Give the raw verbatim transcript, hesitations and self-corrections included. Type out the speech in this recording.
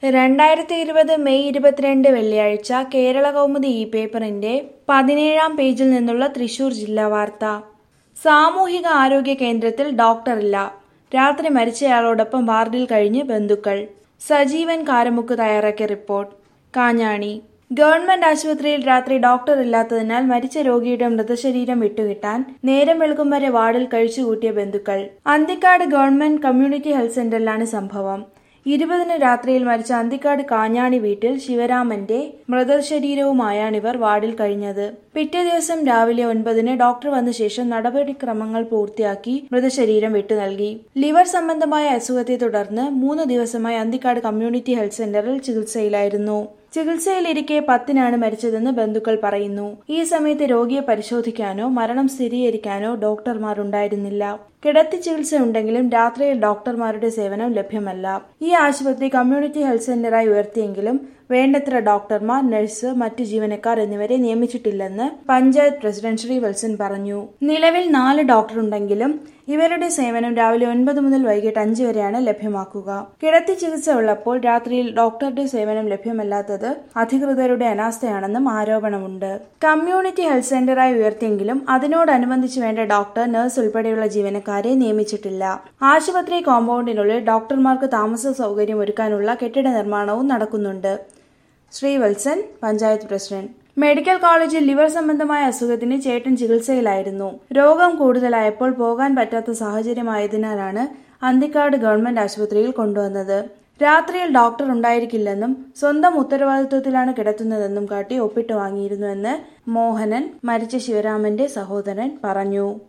രണ്ടായിരത്തി ഇരുപത് മെയ് ഇരുപത്തിരണ്ട് വെള്ളിയാഴ്ച കേരളകൗമുദി ഇ പേപ്പറിന്റെ പതിനേഴാം പേജിൽ നിന്നുള്ള തൃശൂർ ജില്ലാ വാർത്ത. സാമൂഹിക ആരോഗ്യ കേന്ദ്രത്തിൽ ഡോക്ടറില്ല. രാത്രി മരിച്ചയാളോടൊപ്പം വാർഡിൽ കഴിഞ്ഞ് ബന്ധുക്കൾ. സജീവൻ കാരമുക്ക് തയ്യാറാക്കിയ റിപ്പോർട്ട്. കാഞ്ഞാണി. ഗവൺമെന്റ് ആശുപത്രിയിൽ രാത്രി ഡോക്ടർ ഇല്ലാത്തതിനാൽ മരിച്ച രോഗിയുടെ മൃതശരീരം വിട്ടുകിട്ടാൻ നേരം വെളുക്കും വരെ വാർഡിൽ കഴിച്ചുകൂട്ടിയ ബന്ധുക്കൾ. അന്തിക്കാട് ഗവൺമെന്റ് കമ്മ്യൂണിറ്റി ഹെൽത്ത് സെന്ററിലാണ് സംഭവം. ഇരുപതിന് രാത്രിയിൽ മരിച്ച അന്തിക്കാട് കാഞ്ഞാണി വീട്ടിൽ ശിവരാമന്റെ മൃതശരീരവുമായാണിവർ വാർഡിൽ കഴിഞ്ഞത്. പിറ്റേ ദിവസം രാവിലെ ഒൻപതിന് ഡോക്ടർ വന്ന ശേഷം നടപടിക്രമങ്ങൾ പൂർത്തിയാക്കി മൃതശരീരം വിട്ടു നൽകി. ലിവർ സംബന്ധമായ അസുഖത്തെ തുടർന്ന് മൂന്ന് ദിവസമായി അന്തിക്കാട് കമ്മ്യൂണിറ്റി ഹെൽത്ത് സെന്ററിൽ ചികിത്സയിലായിരുന്നു. ചികിത്സയിലിരിക്കെ പത്തിനാണ് മരിച്ചതെന്ന് ബന്ധുക്കൾ പറയുന്നു. ഈ സമയത്ത് രോഗിയെ പരിശോധിക്കാനോ മരണം സ്ഥിരീകരിക്കാനോ ഡോക്ടർമാരുണ്ടായിരുന്നില്ല. കിടത്തി ചികിത്സ ഉണ്ടെങ്കിലും രാത്രിയിൽ ഡോക്ടർമാരുടെ സേവനം ലഭ്യമല്ല. ഈ ആശുപത്രി കമ്മ്യൂണിറ്റി ഹെൽത്ത് സെന്ററായി ഉയർത്തിയെങ്കിലും വേണ്ടത്ര ഡോക്ടർമാർ, നഴ്സ്, മറ്റ് ജീവനക്കാർ എന്നിവരെ നിയമിച്ചിട്ടില്ലെന്ന് പഞ്ചായത്ത് പ്രസിഡന്റ് ശ്രീവത്സൻ പറഞ്ഞു. നിലവിൽ നാല് ഡോക്ടറുണ്ടെങ്കിലും ഇവരുടെ സേവനം രാവിലെ ഒൻപത് മുതൽ വൈകിട്ട് അഞ്ച് വരെയാണ് ലഭ്യമാക്കുക. കിടത്തി ചികിത്സ ഉള്ളപ്പോൾ രാത്രിയിൽ ഡോക്ടറുടെ സേവനം ലഭ്യമല്ലാത്തത് അധികൃതരുടെ അനാസ്ഥയാണെന്നും ആരോപണമുണ്ട്. കമ്മ്യൂണിറ്റി ഹെൽത്ത് സെന്ററായി ഉയർത്തിയെങ്കിലും അതിനോടനുബന്ധിച്ച് വേണ്ട ഡോക്ടർ, നഴ്സ് ഉൾപ്പെടെയുള്ള ജീവനക്കാരെ നിയമിച്ചിട്ടില്ല. ആശുപത്രി കോമ്പൗണ്ടിനുള്ളിൽ ഡോക്ടർമാർക്ക് താമസ സൗകര്യം ഒരുക്കാനുള്ള കെട്ടിട നിർമ്മാണവും നടക്കുന്നുണ്ട്. ശ്രീവത്സൻ, പഞ്ചായത്ത് പ്രസിഡന്റ്. മെഡിക്കൽ കോളേജിൽ ലിവർ സംബന്ധമായ അസുഖത്തിന് ചേട്ടൻ ചികിത്സയിലായിരുന്നു. രോഗം കൂടുതലായപ്പോൾ പോകാൻ പറ്റാത്ത സാഹചര്യമായതിനാലാണ് അന്തിക്കാട് ഗവൺമെന്റ് ആശുപത്രിയിൽ കൊണ്ടുവന്നത്. രാത്രിയിൽ ഡോക്ടർ ഉണ്ടായിരിക്കില്ലെന്നും സ്വന്തം ഉത്തരവാദിത്വത്തിലാണ് കിടത്തുന്നതെന്നും കാട്ടി ഒപ്പിട്ട് വാങ്ങിയിരുന്നുവെന്ന് മോഹനൻ, മരിച്ച ശിവരാമന്റെ സഹോദരൻ, പറഞ്ഞു.